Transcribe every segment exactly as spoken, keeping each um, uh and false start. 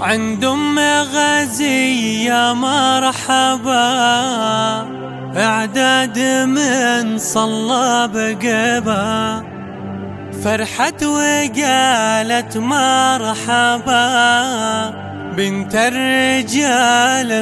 عند ام غازي يا مرحبا، اعداد من صلى بقبا، فرحت وقالت مرحبا بنت الرجال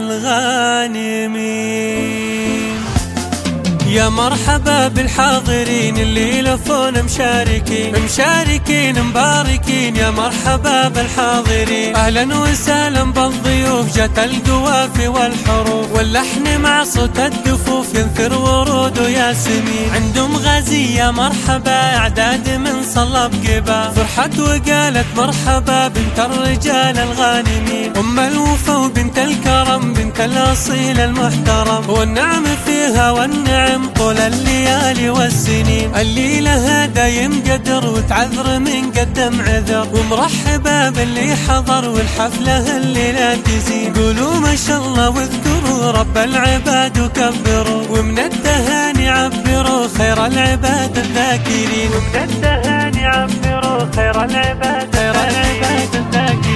الغانمين. يا مرحبا بالحاضرين اللي لفون مشاركين مشاركين مباركين، يا مرحبا بالحاضرين اهلا وسهلا بالضيوف، جت القوافي والحروف واللحن مع صوت الدفوف ينثر ورود وياسمين. عند ام غازي يا مرحبا اعداد من صلى بقبا، فرحت وقالت مرحبا بنت الرجال الغانمين، ام الوفا وبنت الكرم بنت الاصيل المحترم، والنعم فيها والنعم طول الليالي والسنين. الليلة هذا ينقدر وتعذر من قدم عذر، ومرحبا باللي حضر والحفلة الليلة تزين. قولوا ما شاء الله واذكروا رب العباد وكبروا، ومن التهاني عبروا خير العباد الذاكرين، ومن التهاني عبروا خير العباد خير العباد الذاكرين.